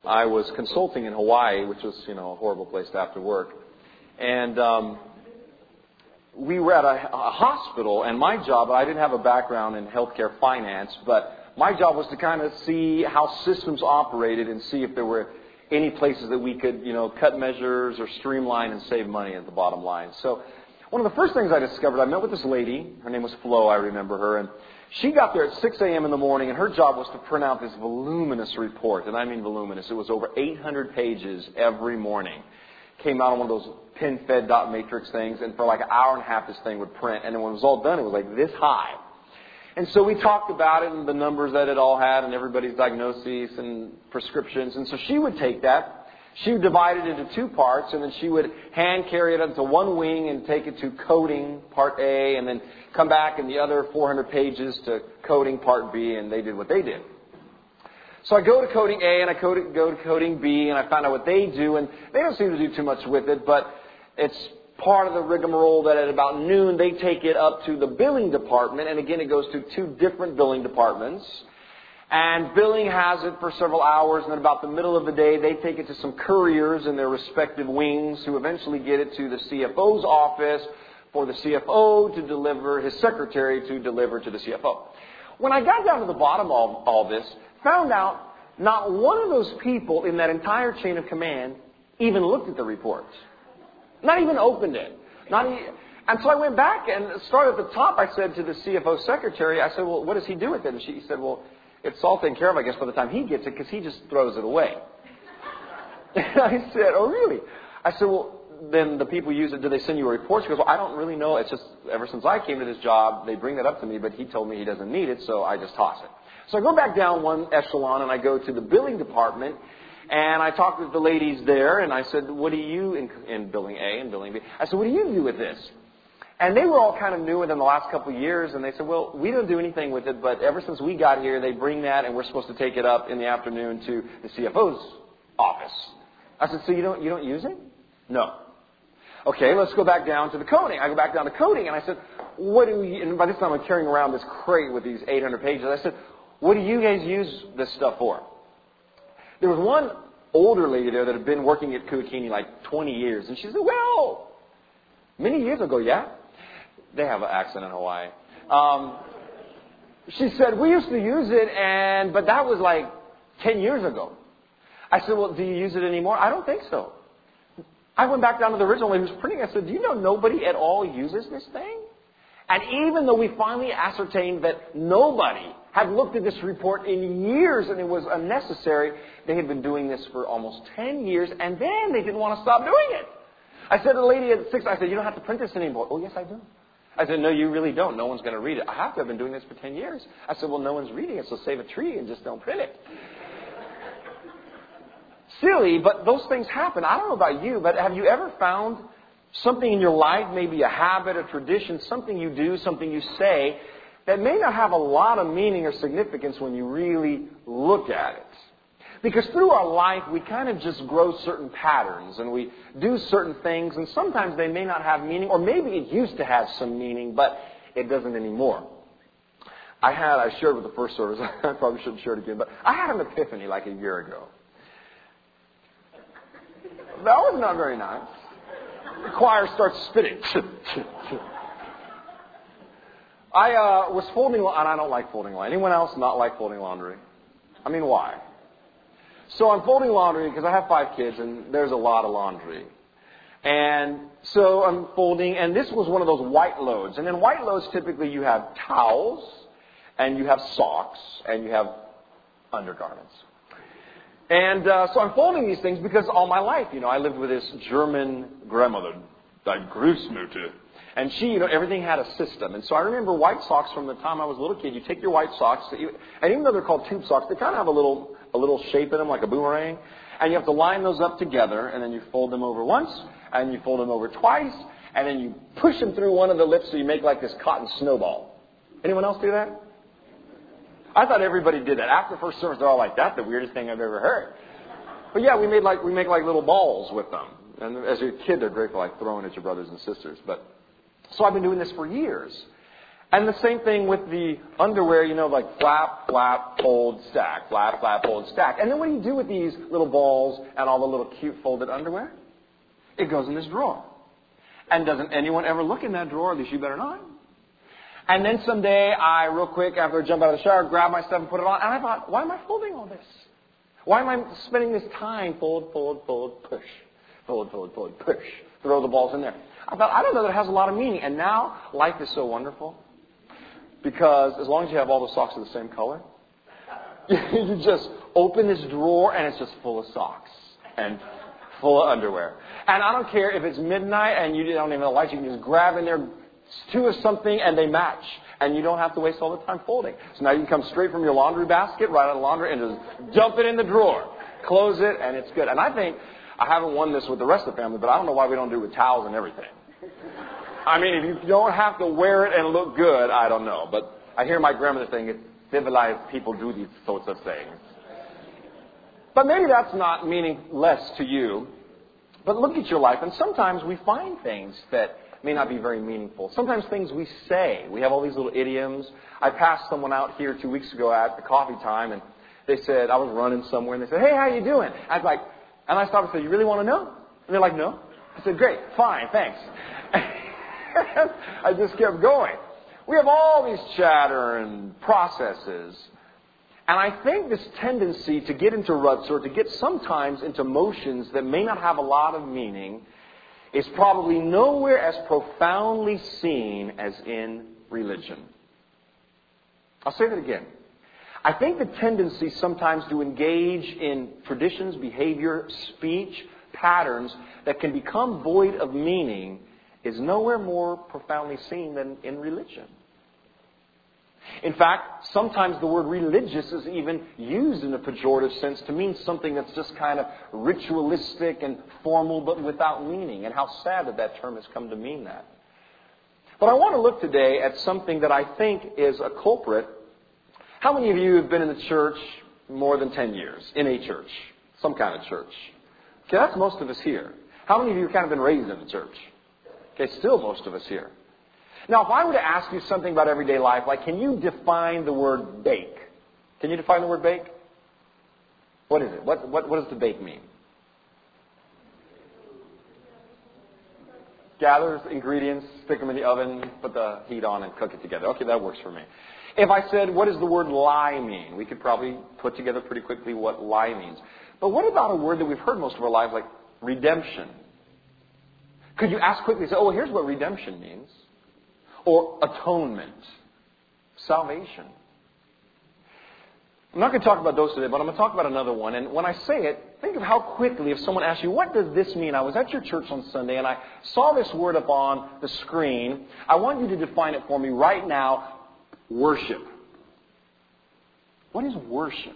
I was consulting in Hawaii, which was, a horrible place to have to work. And we were at a hospital, and my job, I didn't have a background in healthcare finance, but my job was to kind of see how systems operated and see if there were any places that we could, cut measures or streamline and save money at the bottom line. So one of the first things I discovered, I met with this lady. Her name was Flo, I remember her. And she got there at 6 a.m. in the morning, and her job was to print out this voluminous report. And I mean voluminous. It was over 800 pages every morning. Came out on one of those pin-fed dot matrix things, and for like an hour and a half this thing would print. And then when it was all done, it was like this high. And so we talked about it and the numbers that it all had and everybody's diagnoses and prescriptions. And so she would take that. She would divide it into two parts, and then she would hand carry it into one wing and take it to coding, part A, and then come back in the other 400 pages to coding, part B, and they did what they did. So I go to coding A and I go to coding B, and I find out what they do, and they don't seem to do too much with it, but it's part of the rigmarole that at about noon they take it up to the billing department, and again it goes to two different billing departments. And billing has it for several hours, and then about the middle of the day, they take it to some couriers in their respective wings who eventually get it to the CFO's office for the CFO to deliver, his secretary to deliver to the CFO. When I got down to the bottom of all this, found out not one of those people in that entire chain of command even looked at the reports. Not even opened it. And so I went back and started at the top. I said to the CFO secretary, I said, well, what does he do with it? And she said, well, it's all taken care of, I guess, by the time he gets it, because he just throws it away. And I said, oh, really? I said, well, then the people use it, do they send you a report? She goes, well, I don't really know. It's just ever since I came to this job, they bring that up to me, but he told me he doesn't need it, so I just toss it. So I go back down one echelon, and I go to the billing department, and I talk with the ladies there, and I said, what do you, in billing A and billing B, I said, what do you do with this? And they were all kind of new within the last couple of years, and they said, well, we don't do anything with it, but ever since we got here, they bring that, and we're supposed to take it up in the afternoon to the CFO's office. I said, so you don't use it? No. Okay, let's go back down to the coding. I go back down to coding, and I said, and by this time I'm carrying around this crate with these 800 pages. I said, what do you guys use this stuff for? There was one older lady there that had been working at Kuakini like 20 years, and she said, well, many years ago, yeah. They have an accent in Hawaii. She said, we used to use it, but that was like 10 years ago. I said, well, do you use it anymore? I don't think so. I went back down to the original lady who was printing. I said, do you know nobody at all uses this thing? And even though we finally ascertained that nobody had looked at this report in years and it was unnecessary, they had been doing this for almost 10 years, and then they didn't want to stop doing it. I said to the lady at 6, I said, you don't have to print this anymore. Oh, yes, I do. I said, no, you really don't. No one's going to read it. I have to have been doing this for 10 years. I said, well, no one's reading it, so save a tree and just don't print it. Silly, but those things happen. I don't know about you, but have you ever found something in your life, maybe a habit, a tradition, something you do, something you say, that may not have a lot of meaning or significance when you really look at it? Because through our life, we kind of just grow certain patterns and we do certain things, and sometimes they may not have meaning, or maybe it used to have some meaning, but it doesn't anymore. I shared with the first service, I probably shouldn't share it again, but I had an epiphany like a year ago. That was not very nice. The choir starts spitting. I was folding, and I don't like folding laundry. Anyone else not like folding laundry? I mean, why? So I'm folding laundry because I have 5 kids, and there's a lot of laundry. And so I'm folding, and this was one of those white loads. And in white loads, typically you have towels, and you have socks, and you have undergarments. And so I'm folding these things because all my life, I lived with this German grandmother, die Großmutter. And she, everything had a system. And so I remember white socks from the time I was a little kid. You take your white socks, and even though they're called tube socks, they kind of have a little shape in them like a boomerang. And you have to line those up together, and then you fold them over once, and you fold them over twice, and then you push them through one of the lips so you make like this cotton snowball. Anyone else do that? I thought everybody did that. After the first service, they're all like, that's the weirdest thing I've ever heard. But yeah, we make like little balls with them. And as a kid, they're great for like throwing at your brothers and sisters. So I've been doing this for years. And the same thing with the underwear, like flap, flap, fold, stack, flap, flap, fold, stack. And then what do you do with these little balls and all the little cute folded underwear? It goes in this drawer. And doesn't anyone ever look in that drawer? At least you better not. And then someday I, real quick, after I jump out of the shower, grab my stuff and put it on. And I thought, why am I folding all this? Why am I spending this time? Fold, fold, fold, push. Fold, fold, fold, push. Throw the balls in there. I thought, I don't know that it has a lot of meaning. And now life is so wonderful. Because as long as you have all the socks of the same color, you just open this drawer and it's just full of socks and full of underwear. And I don't care if it's midnight and you don't even have lights. You can just grab in there two of something and they match. And you don't have to waste all the time folding. So now you can come straight from your laundry basket, right out of the laundry, and just dump it in the drawer. Close it, and it's good. And I think, I haven't won this with the rest of the family, but I don't know why we don't do it with towels and everything. I mean, if you don't have to wear it and look good, I don't know. But I hear my grandmother saying it's civilized people do these sorts of things. But maybe that's not meaningless to you. But look at your life, and sometimes we find things that may not be very meaningful. Sometimes things we say. We have all these little idioms. I passed someone out here 2 weeks ago at the coffee time, and they said, I was running somewhere, and they said, hey, how you doing? I was like, and I stopped and said, you really want to know? And they're like, no. I said, great, fine, thanks. I just kept going. We have all these chatter and processes. And I think this tendency to get into ruts or to get sometimes into motions that may not have a lot of meaning is probably nowhere as profoundly seen as in religion. I'll say that again. I think the tendency sometimes to engage in traditions, behavior, speech, patterns that can become void of meaning is nowhere more profoundly seen than in religion. In fact, sometimes the word religious is even used in a pejorative sense to mean something that's just kind of ritualistic and formal but without meaning. And how sad that that term has come to mean that. But I want to look today at something that I think is a culprit. How many of you have been in the church more than 10 years? In a church. Some kind of church. Okay, that's most of us here. How many of you have kind of been raised in the church? Okay, still most of us here. Now, if I were to ask you something about everyday life, like can you define the word bake? Can you define the word bake? What is it? What does the bake mean? Gather ingredients, stick them in the oven, put the heat on, and cook it together. Okay, that works for me. If I said, what does the word lie mean? We could probably put together pretty quickly what lie means. But what about a word that we've heard most of our lives, like redemption? Could you ask quickly, say, oh, well, here's what redemption means. Or atonement. Salvation. I'm not going to talk about those today, but I'm going to talk about another one. And when I say it, think of how quickly, if someone asks you, what does this mean? I was at your church on Sunday and I saw this word up on the screen. I want you to define it for me right now. Worship. What is worship?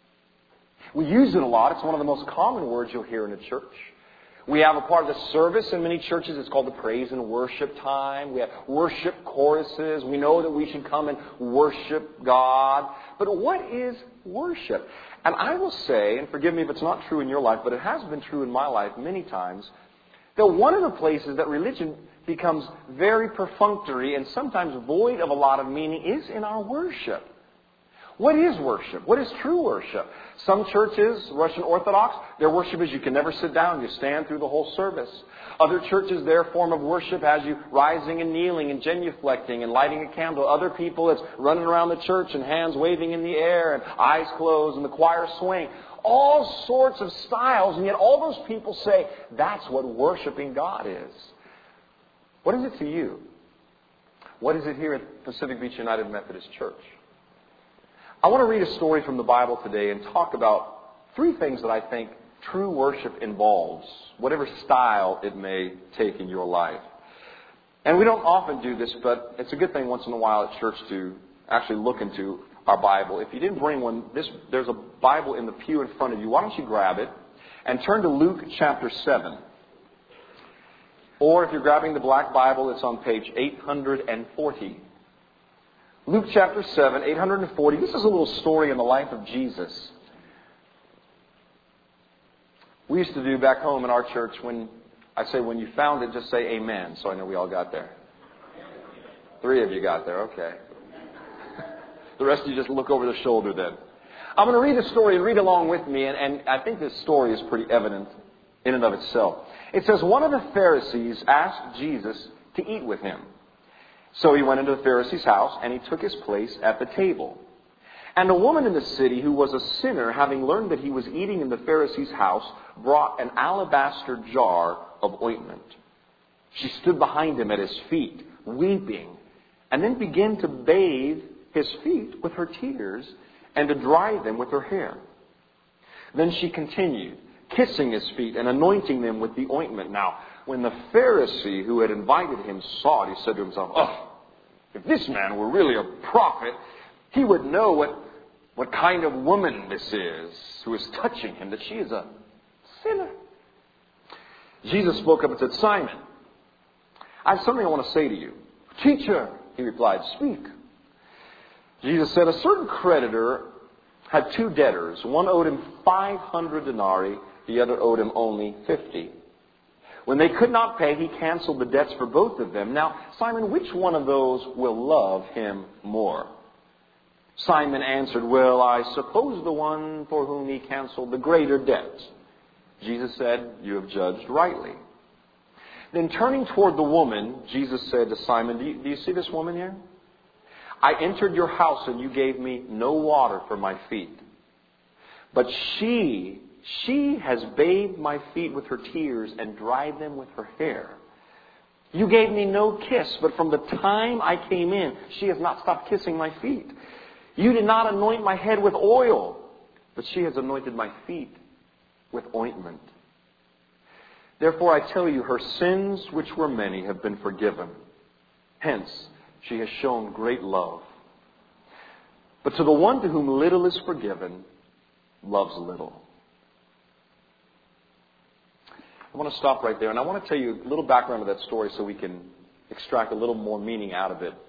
We use it a lot. It's one of the most common words you'll hear in a church. We have a part of the service in many churches. It's called the praise and worship time. We have worship choruses. We know that we should come and worship God. But what is worship? And I will say, and forgive me if it's not true in your life, but it has been true in my life many times, that one of the places that religion becomes very perfunctory and sometimes void of a lot of meaning is in our worship. What is worship? What is true worship? Some churches, Russian Orthodox, their worship is you can never sit down. You stand through the whole service. Other churches, their form of worship has you rising and kneeling and genuflecting and lighting a candle. Other people, it's running around the church and hands waving in the air and eyes closed and the choir swaying. All sorts of styles, and yet all those people say that's what worshiping God is. What is it to you? What is it here at Pacific Beach United Methodist Church? I want to read a story from the Bible today and talk about three things that I think true worship involves, whatever style it may take in your life. And we don't often do this, but it's a good thing once in a while at church to actually look into our Bible. If you didn't bring one, there's a Bible in the pew in front of you. Why don't you grab it and turn to Luke chapter 7. Or if you're grabbing the black Bible, it's on page 840. Luke chapter 7, 840. This is a little story in the life of Jesus. We used to do back home in our church when you found it, just say amen. So I know we all got there. 3 of you got there, okay. The rest of you just look over the shoulder then. I'm going to read the story and read along with me, and I think this story is pretty evident in and of itself. It says, one of the Pharisees asked Jesus to eat with him. So he went into the Pharisee's house, and he took his place at the table. And a woman in the city who was a sinner, having learned that he was eating in the Pharisee's house, brought an alabaster jar of ointment. She stood behind him at his feet, weeping, and then began to bathe his feet with her tears and to dry them with her hair. Then she continued, kissing his feet and anointing them with the ointment. Now, when the Pharisee who had invited him saw it, he said to himself, "Oh, if this man were really a prophet, he would know what kind of woman this is who is touching him, that she is a sinner." Jesus spoke up and said, "Simon, I have something I want to say to you." "Teacher," he replied, "speak." Jesus said, a certain creditor had 2 debtors. One owed him 500 denarii, the other owed him only 50. When they could not pay, he canceled the debts for both of them. Now, Simon, which one of those will love him more? Simon answered, "Well, I suppose the one for whom he canceled the greater debt." Jesus said, "You have judged rightly." Then turning toward the woman, Jesus said to Simon, do you see this woman here? I entered your house and you gave me no water for my feet. But she has bathed my feet with her tears and dried them with her hair. You gave me no kiss, but from the time I came in, she has not stopped kissing my feet. You did not anoint my head with oil, but she has anointed my feet with ointment. Therefore I tell you, her sins, which were many, have been forgiven. Hence, she has shown great love. But to the one to whom little is forgiven, loves little. I want to stop right there, and I want to tell you a little background of that story so we can extract a little more meaning out of it.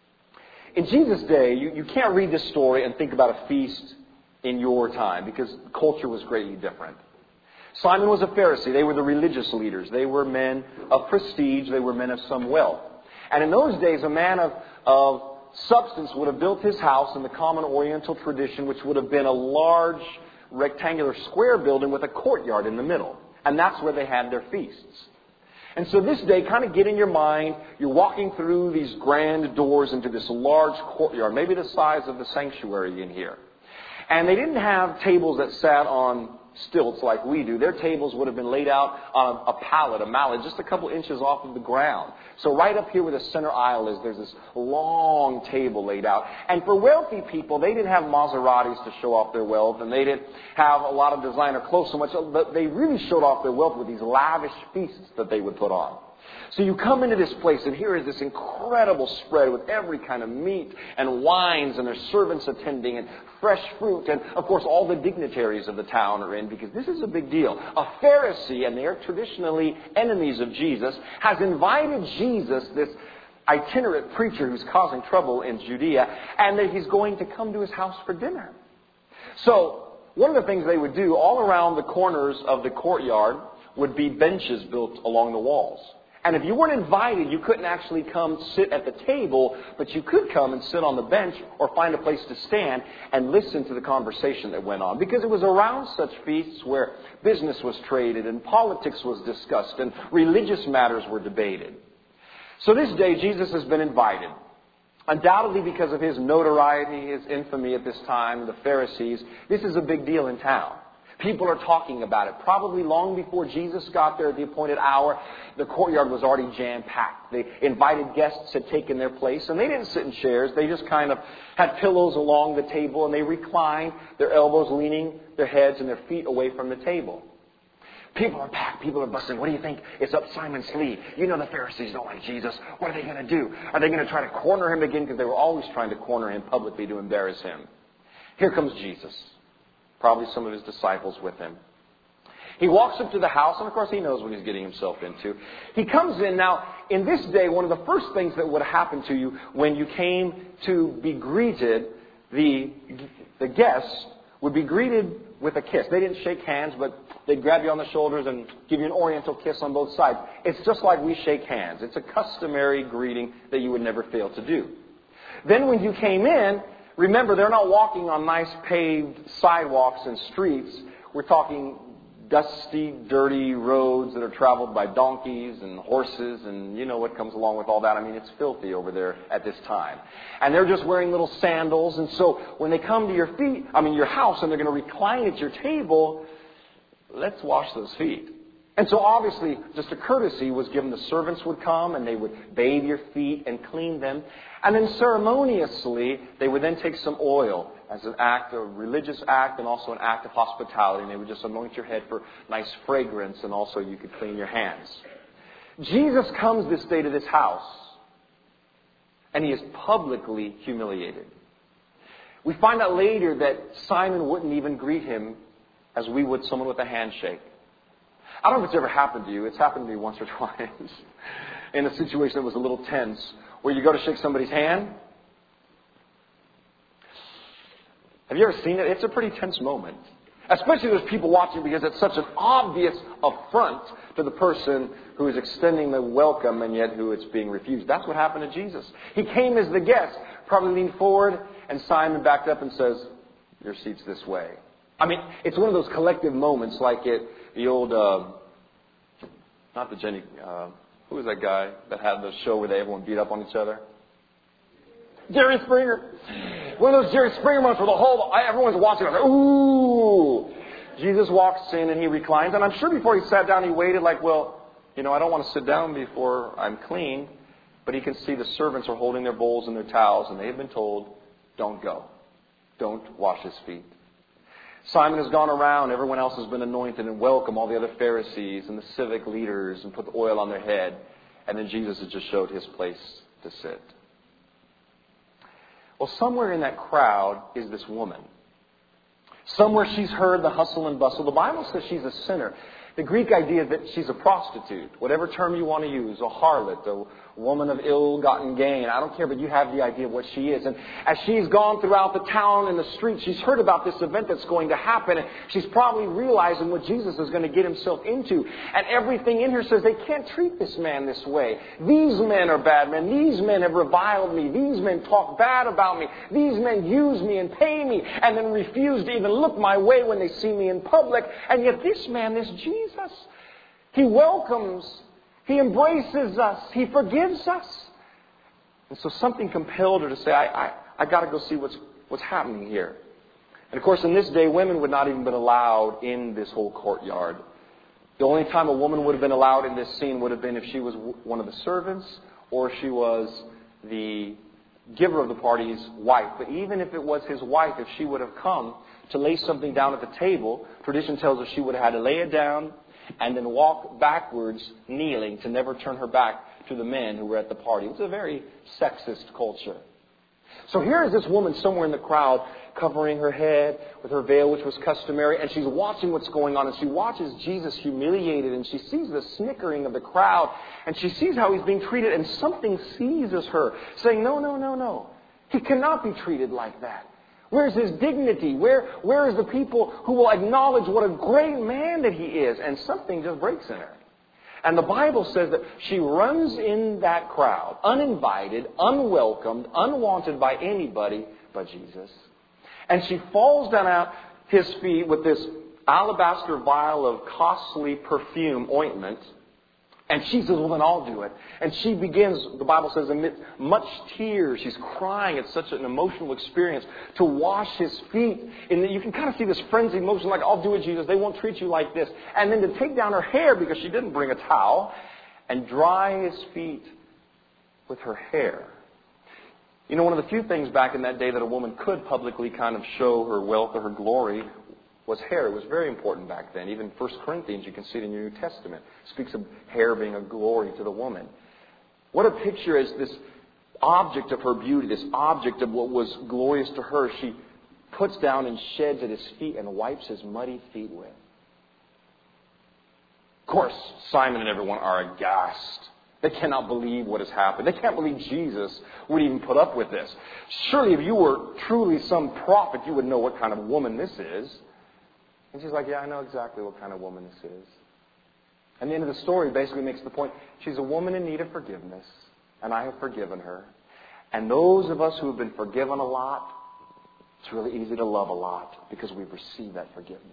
In Jesus' day, you can't read this story and think about a feast in your time, because culture was greatly different. Simon was a Pharisee. They were the religious leaders. They were men of prestige. They were men of some wealth. And in those days, a man of substance would have built his house in the common Oriental tradition, which would have been a large rectangular square building with a courtyard in the middle. And that's where they had their feasts. And so this day, kind of get in your mind, you're walking through these grand doors into this large courtyard, maybe the size of the sanctuary in here. And they didn't have tables that sat on stilts like we do. Their tables would have been laid out on a pallet, a mallet, just a couple inches off of the ground. So right up here where the center aisle is, there's this long table laid out. And for wealthy people, they didn't have Maseratis to show off their wealth, and they didn't have a lot of designer clothes so much, but they really showed off their wealth with these lavish feasts that they would put on. So you come into this place, and here is this incredible spread with every kind of meat and wines, and there's servants attending, and fresh fruit, and of course all the dignitaries of the town are in, because this is a big deal. A Pharisee, and they're traditionally enemies of Jesus, has invited Jesus, this itinerant preacher who's causing trouble in Judea, and that he's going to come to his house for dinner. So one of the things they would do, all around the corners of the courtyard would be benches built along the walls. And if you weren't invited, you couldn't actually come sit at the table, but you could come and sit on the bench or find a place to stand and listen to the conversation that went on. Because it was around such feasts where business was traded and politics was discussed and religious matters were debated. So this day, Jesus has been invited. Undoubtedly because of his notoriety, his infamy at this time, the Pharisees, this is a big deal in town. People are talking about it. Probably long before Jesus got there at the appointed hour, the courtyard was already jam-packed. The invited guests had taken their place, and they didn't sit in chairs. They just kind of had pillows along the table, and they reclined, their elbows leaning their heads and their feet away from the table. People are packed. People are bustling. What do you think is up Simon's sleeve? You know the Pharisees don't like Jesus. What are they going to do? Are they going to try to corner him again? Because they were always trying to corner him publicly to embarrass him. Here comes Jesus. Probably some of his disciples with him. He walks up to the house, and of course he knows what he's getting himself into. He comes in. Now, in this day, one of the first things that would happen to you when you came to be greeted, the guests would be greeted with a kiss. They didn't shake hands, but they'd grab you on the shoulders and give you an oriental kiss on both sides. It's just like we shake hands. It's a customary greeting that you would never fail to do. Then when you came in, remember, they're not walking on nice paved sidewalks and streets. We're talking dusty, dirty roads that are traveled by donkeys and horses, and you know what comes along with all that. I mean, it's filthy over there at this time. And they're just wearing little sandals, and so when they come to your house, and they're going to recline at your table, let's wash those feet. And so obviously, just a courtesy was given. The servants would come and they would bathe your feet and clean them. And then ceremoniously, they would then take some oil as an act, a religious act, and also an act of hospitality. And they would just anoint your head for nice fragrance, and also you could clean your hands. Jesus comes this day to this house, and he is publicly humiliated. We find out later that Simon wouldn't even greet him as we would someone with a handshake. I don't know if it's ever happened to you. It's happened to me once or twice in a situation that was a little tense, where you go to shake somebody's hand. Have you ever seen it? It's a pretty tense moment. Especially there's people watching, because it's such an obvious affront to the person who is extending the welcome and yet who it's being refused. That's what happened to Jesus. He came as the guest, probably leaned forward, and Simon backed up and says, "Your seat's this way." I mean, it's one of those collective moments like the old, not the Jenny, who was that guy that had the show where everyone beat up on each other? Jerry Springer. One of those Jerry Springer moments where everyone's watching. Like, ooh. Jesus walks in and he reclines. And I'm sure before he sat down, he waited like, well, I don't want to sit down before I'm clean. But he can see the servants are holding their bowls and their towels, and they've been told, don't go. Don't wash his feet. Simon has gone around. Everyone else has been anointed and welcomed, all the other Pharisees and the civic leaders, and put the oil on their head. And then Jesus has just showed his place to sit. Well, somewhere in that crowd is this woman. Somewhere she's heard the hustle and bustle. The Bible says she's a sinner. The Greek idea is that she's a prostitute, whatever term you want to use, a harlot, a woman of ill-gotten gain. I don't care, but you have the idea of what she is. And as she's gone throughout the town and the streets, she's heard about this event that's going to happen. And she's probably realizing what Jesus is going to get himself into. And everything in her says, they can't treat this man this way. These men are bad men. These men have reviled me. These men talk bad about me. These men use me and pay me and then refuse to even look my way when they see me in public. And yet this man, this Jesus, he welcomes, he embraces us, he forgives us. And so something compelled her to say, I got to go see what's happening here. And of course, in this day, women would not even been allowed in this whole courtyard. The only time a woman would have been allowed in this scene would have been if she was one of the servants or she was the giver of the party's wife. But even if it was his wife, if she would have come to lay something down at the table, tradition tells us she would have had to lay it down and then walk backwards, kneeling, to never turn her back to the men who were at the party. It was a very sexist culture. So here is this woman somewhere in the crowd, covering her head with her veil, which was customary, and she's watching what's going on, and she watches Jesus humiliated, and she sees the snickering of the crowd, and she sees how he's being treated, and something seizes her, saying, no, no, no, no. He cannot be treated like that. Where's his dignity? Where is the people who will acknowledge what a great man that he is? And something just breaks in her. And the Bible says that she runs in that crowd, uninvited, unwelcomed, unwanted by anybody but Jesus. And she falls down at his feet with this alabaster vial of costly perfume ointment. And she says, well, then I'll do it. And she begins, the Bible says, amid much tears, she's crying. It's such an emotional experience to wash his feet. And you can kind of see this frenzied motion, like, I'll do it, Jesus. They won't treat you like this. And then to take down her hair, because she didn't bring a towel, and dry his feet with her hair. You know, one of the few things back in that day that a woman could publicly kind of show her wealth or her glory was hair. It was very important back then. Even 1 Corinthians, you can see it in your New Testament, speaks of hair being a glory to the woman. What a picture is this object of her beauty, this object of what was glorious to her, she puts down and sheds at his feet and wipes his muddy feet with. Of course, Simon and everyone are aghast They cannot believe what has happened. They can't believe Jesus would even put up with this. Surely if you were truly some prophet, you would know what kind of woman this is. And she's like, yeah, I know exactly what kind of woman this is. And the end of the story basically makes the point, she's a woman in need of forgiveness, and I have forgiven her. And those of us who have been forgiven a lot, it's really easy to love a lot because we've received that forgiveness.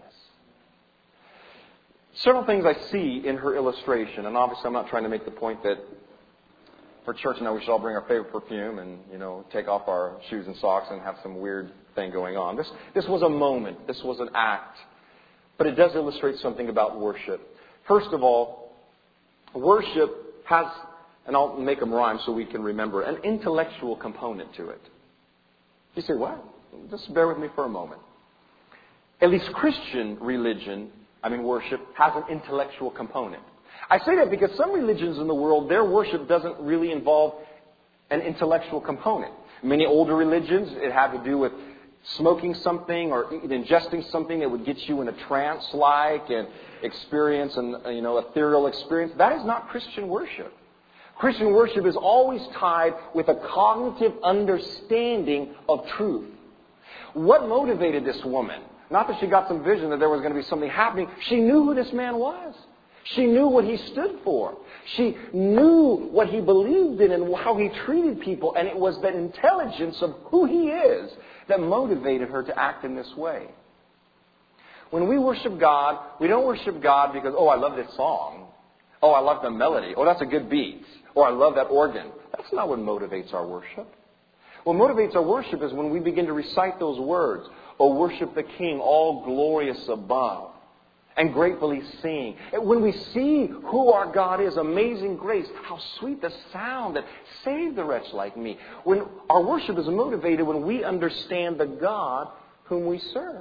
Several things I see in her illustration, and obviously I'm not trying to make the point that for church now we should all bring our favorite perfume and, take off our shoes and socks and have some weird thing going on. This was a moment. This was an act. But it does illustrate something about worship. First of all, worship has, and I'll make them rhyme so we can remember, an intellectual component to it. You say, what? Just bear with me for a moment. At least Christian worship has an intellectual component. I say that because some religions in the world, their worship doesn't really involve an intellectual component. Many older religions, it had to do with smoking something or ingesting something that would get you in a trance-like and experience an ethereal experience. That is not Christian worship. Christian worship is always tied with a cognitive understanding of truth. What motivated this woman? Not that she got some vision that there was going to be something happening. She knew who this man was. She knew what he stood for. She knew what he believed in and how he treated people. And it was that intelligence of who he is that motivated her to act in this way. When we worship God, we don't worship God because, I love this song. I love the melody. That's a good beat. I love that organ. That's not what motivates our worship. What motivates our worship is when we begin to recite those words. Worship the King, all glorious above, and gratefully sing. And when we see who our God is, amazing grace, how sweet the sound that saved the wretch like me. When our worship is motivated when we understand the God whom we serve.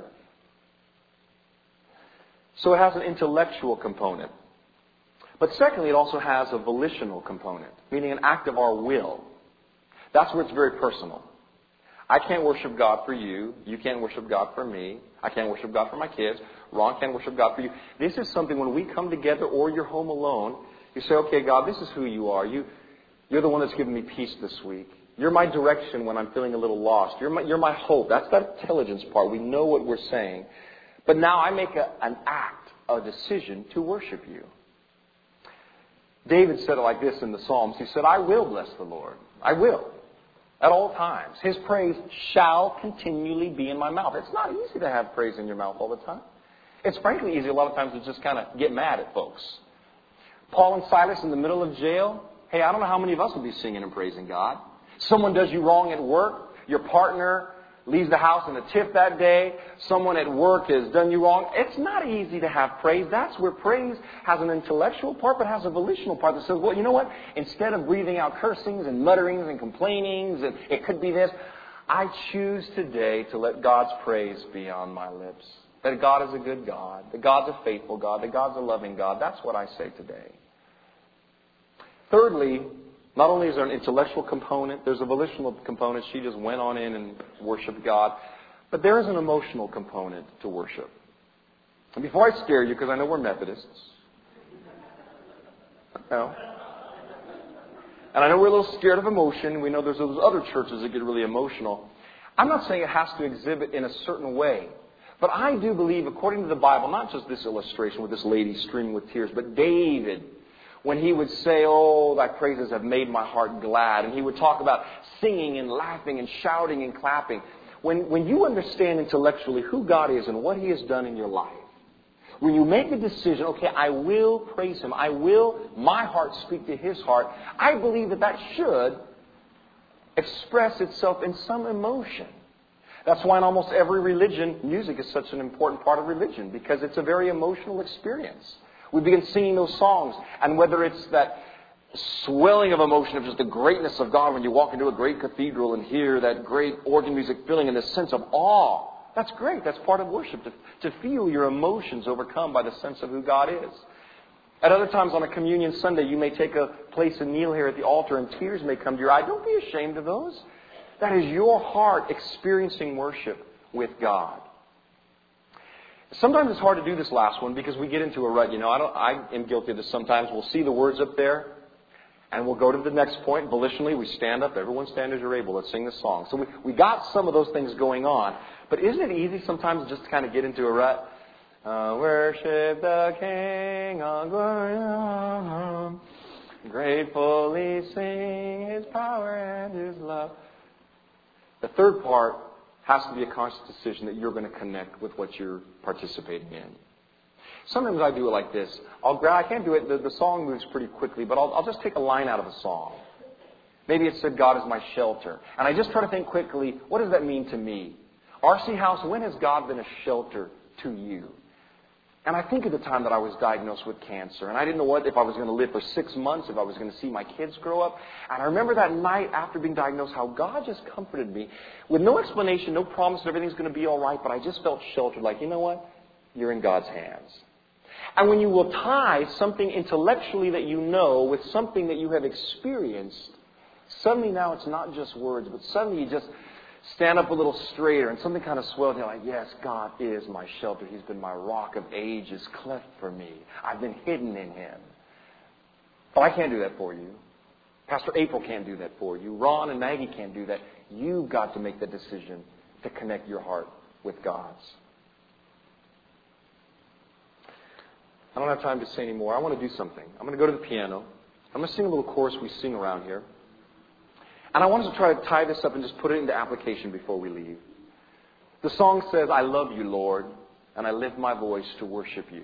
So it has an intellectual component. But secondly, it also has a volitional component, meaning an act of our will. That's where it's very personal. I can't worship God for you. You can't worship God for me. I can't worship God for my kids. Ron can't worship God for you. This is something when we come together or you're home alone, you say, okay, God, this is who you are. You're the one that's given me peace this week. You're my direction when I'm feeling a little lost. You're my hope. That's that intelligence part. We know what we're saying. But now I make an act, a decision to worship you. David said it like this in the Psalms. He said, I will bless the Lord. I will. At all times. His praise shall continually be in my mouth. It's not easy to have praise in your mouth all the time. It's frankly easy a lot of times to just kind of get mad at folks. Paul and Silas in the middle of jail. Hey, I don't know how many of us would be singing and praising God. Someone does you wrong at work. Your partner leaves the house in a tiff that day. Someone at work has done you wrong. It's not easy to have praise. That's where praise has an intellectual part, but has a volitional part that says, well, you know what? Instead of breathing out cursings and mutterings and complainings, and it could be this, I choose today to let God's praise be on my lips. That God is a good God. That God's a faithful God. That God's a loving God. That's what I say today. Thirdly, not only is there an intellectual component, there's a volitional component. She just went on in and worshiped God. But there is an emotional component to worship. And before I scare you, because I know we're Methodists, and I know we're a little scared of emotion. We know there's those other churches that get really emotional. I'm not saying it has to exhibit in a certain way. But I do believe, according to the Bible, not just this illustration with this lady streaming with tears, but David, when he would say, thy praises have made my heart glad. And he would talk about singing and laughing and shouting and clapping. When you understand intellectually who God is and what He has done in your life, when you make a decision, okay, I will praise Him. My heart speak to His heart. I believe that should express itself in some emotion. That's why in almost every religion, music is such an important part of religion, because it's a very emotional experience. We begin singing those songs, and whether it's that swelling of emotion of just the greatness of God when you walk into a great cathedral and hear that great organ music filling and this sense of awe, that's great. That's part of worship, to feel your emotions overcome by the sense of who God is. At other times on a communion Sunday, you may take a place and kneel here at the altar and tears may come to your eye. Don't be ashamed of those. That is your heart experiencing worship with God. Sometimes it's hard to do this last one because we get into a rut. I am guilty of this sometimes. We'll see the words up there And we'll go to the next point. Volitionally, we stand up. Everyone stand as you're able. Let's sing the song. So we got some of those things going on. But isn't it easy sometimes just to kind of get into a rut? Worship the King on glory. Gratefully sing His power and His love. The third part has to be a conscious decision that you're going to connect with what you're participating in. Sometimes I do it like this. I can't do it. The song moves pretty quickly, but I'll just take a line out of a song. Maybe it said, God is my shelter. And I just try to think quickly, what does that mean to me? R.C. House, when has God been a shelter to you? And I think of the time that I was diagnosed with cancer. And I didn't know if I was going to live for 6 months, if I was going to see my kids grow up. And I remember that night after being diagnosed, how God just comforted me with no explanation, no promise that everything's going to be all right. But I just felt sheltered, like, you know what? You're in God's hands. And when you will tie something intellectually that you know with something that you have experienced, suddenly now it's not just words, but suddenly you just stand up a little straighter and something kind of swells. You're like, yes, God is my shelter. He's been my rock of ages, cleft for me. I've been hidden in Him. But I can't do that for you. Pastor April can't do that for you. Ron and Maggie can't do that. You've got to make the decision to connect your heart with God's. I don't have time to say any more. I want to do something. I'm going to go to the piano. I'm going to sing a little chorus we sing around here. And I want us to try to tie this up and just put it into application before we leave. The song says, I love you, Lord, and I lift my voice to worship you.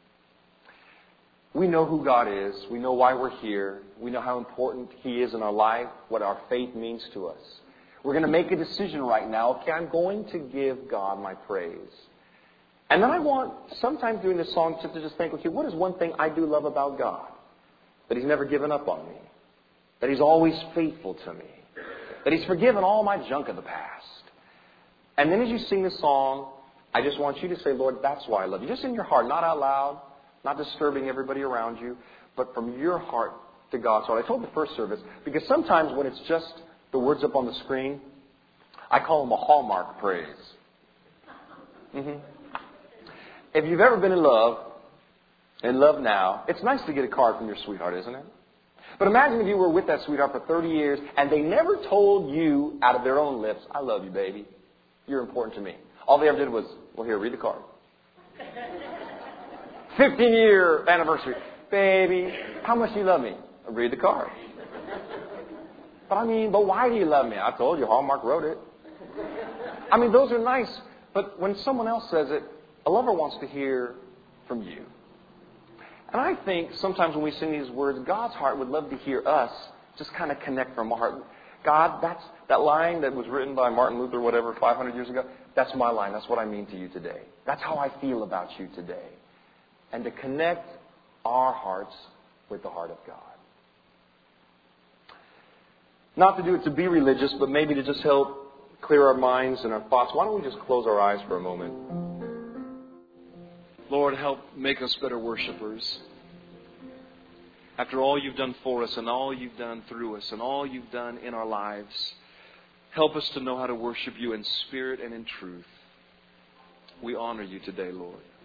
We know who God is. We know why we're here. We know how important He is in our life, what our faith means to us. We're going to make a decision right now. Okay, I'm going to give God my praise. And then I want, sometimes during this song, to just think, okay, what is one thing I do love about God? That He's never given up on me. That He's always faithful to me. That He's forgiven all my junk of the past. And then as you sing the song, I just want you to say, Lord, that's why I love you. Just in your heart, not out loud, not disturbing everybody around you, but from your heart to God's heart. I told the first service, because sometimes when it's just the words up on the screen, I call them a Hallmark praise. If you've ever been in love now, it's nice to get a card from your sweetheart, isn't it? But imagine if you were with that sweetheart for 30 years and they never told you out of their own lips, I love you, baby. You're important to me. All they ever did was, well, here, read the card. 15-year anniversary. Baby, how much do you love me? Read the card. But why do you love me? I told you, Hallmark wrote it. Those are nice. But when someone else says it, a lover wants to hear from you. And I think sometimes when we sing these words, God's heart would love to hear us just kind of connect from our heart. God, that's that line that was written by Martin Luther, 500 years ago. That's my line. That's what I mean to you today. That's how I feel about you today. And to connect our hearts with the heart of God. Not to do it to be religious, but maybe to just help clear our minds and our thoughts. Why don't we just close our eyes for a moment? Lord, help make us better worshipers. After all You've done for us and all You've done through us and all You've done in our lives, help us to know how to worship You in spirit and in truth. We honor You today, Lord.